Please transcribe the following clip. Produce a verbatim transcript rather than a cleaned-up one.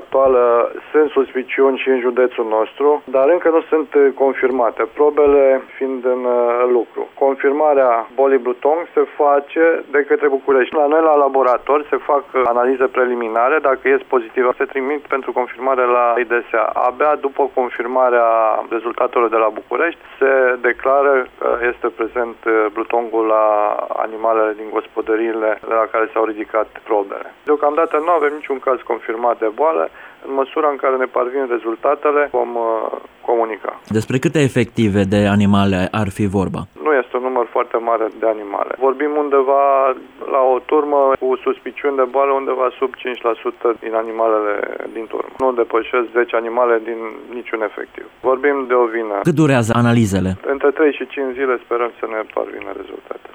actuală sunt suspiciuni și în județul nostru, dar încă nu sunt confirmate, probele fiind în lucru. Confirmarea bolii Bluetongue se face de către București. La noi, la laborator, se fac analize preliminare. Dacă ies pozitivă, se trimit pentru confirmare la I D S A. Abia după confirmarea rezultatelor de la București, se declară că este prezent Bluetongue-ul la animalele din gospodăriile de la care s-au ridicat probele. Deocamdată nu avem niciun caz confirmat de boală. În măsura în care ne parvin rezultatele, vom uh, comunica. Despre câte efective de animale ar fi vorba? Nu este un număr foarte mare de animale. Vorbim undeva la o turmă cu suspiciuni de boală, undeva sub cinci la sută din animalele din turmă. Nu depășesc zece animale din niciun efectiv. Vorbim de o vină. Cât durează analizele? Între trei și cinci zile sperăm să ne parvină rezultate.